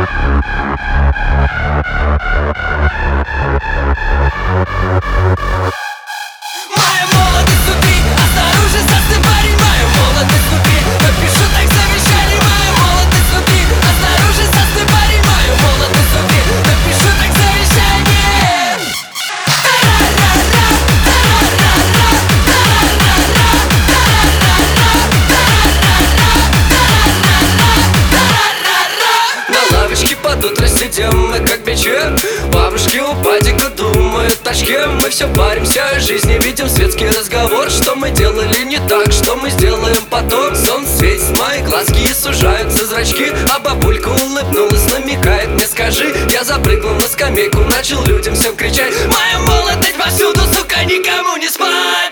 Моя молодость внутри, осторожно, застынь, парень. Моя молодость внутри, напишу так завещание. Моя молодость внутри, осторожно, застынь, парень. Моя молодость внутри, напишу так завещание. На лавочке под утро сидим мы как бичи. Бабушки у падика думают тачки. Мы все паримся о жизни, видим светский разговор. Что мы делали не так, что мы сделаем потом. Солнце светит, мои глазки и сужаются зрачки. А бабулька улыбнулась, намекает мне: скажи. Я запрыгнул на скамейку, начал людям всем кричать: моя молодость повсюду, сука, никому не спать.